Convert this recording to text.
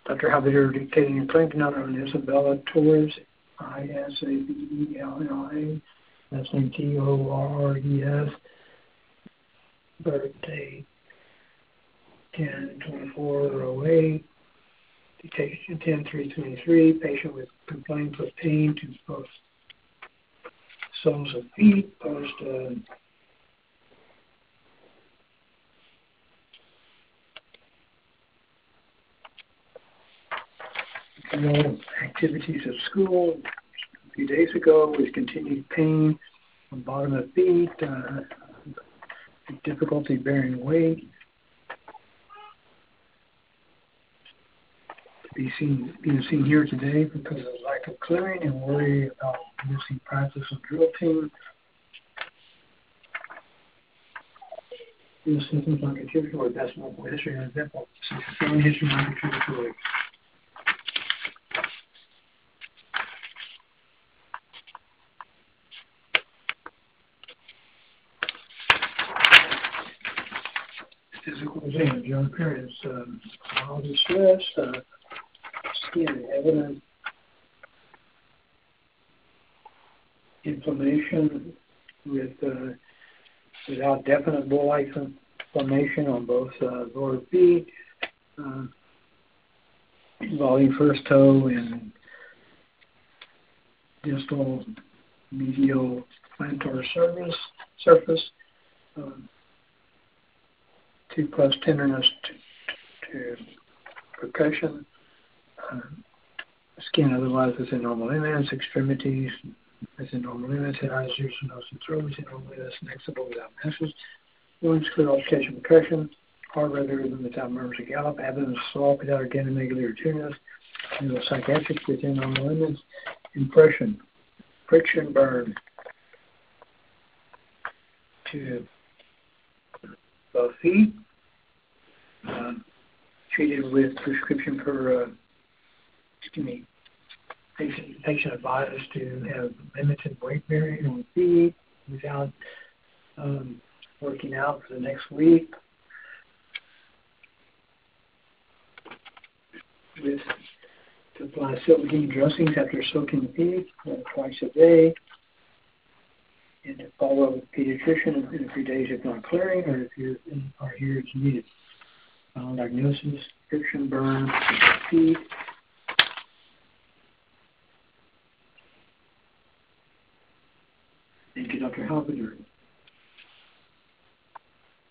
Dr. Halbeder dictating your claim to not known as Isabella Torres, Isabella, last name Torres, birthday 10/24/08, dictation 10/3/23, patient with complaints of pain to both soles of feet, post activities at school a few days ago with continued pain on bottom of feet, difficulty bearing weight, being seen here today because of lack of clearing and worry about missing practice of drill team. These symptoms are contributory, best local history and example. Family history not contributory. Physical exam, young parents, mild distress, skin evident inflammation without definite bull-like inflammation on both lower feet, involving first toe and distal medial plantar surface, 2+ tenderness to percussion, skin otherwise within normal limits, extremities within normal limits, head, eyes, ears, nose, and throat within normal limits, flexible without meshes, wounds, clear altercation, percussion, heart rather than without murmurs or gallop, abdomen soft without organomegaly or tumors, neuropsychiatric within normal limits, impression, friction burn to both feet, treated with prescription for, patient advised to have limited weight bearing on feet without working out for the next week. With to apply silk-heat dressings after soaking feet twice a day, and to follow up with a pediatrician in a few days if not clearing, or if you are here as needed. Diagnosis: friction burn, feet. Thank you, Dr. Halbeder.